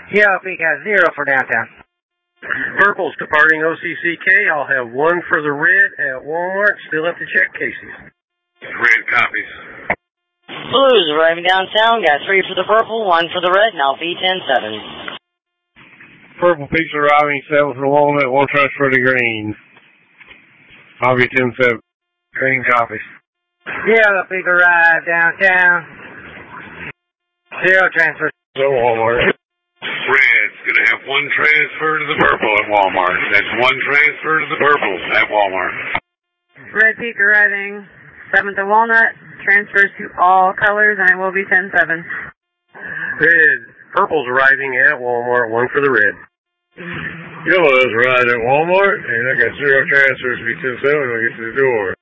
Yeah, we got 0 for downtown. Purple's departing OCCK. I'll have 1 for the red at Walmart. Still have to check Casey's. Red copies. Blues arriving downtown. Got 3 for the purple, 1 for the red, and I'll be 10-7. Purple Peaks arriving, 7 for Walnut, 1 transfer to green. I'll be 10-7. Green copies. Yellow Peak arrived downtown. 0 transfers to Walmart. Red's going to have 1 transfer to the purple at Walmart. That's 1 transfer to the purple at Walmart. Red Peak arriving, 7 to Walnut. Transfers to all colors, and it will be 10-7. Red. Purple's arriving at Walmart. 1 for the red. Yellow is arrived at Walmart, and I got 0 transfers to be 10-7 when I get to the door.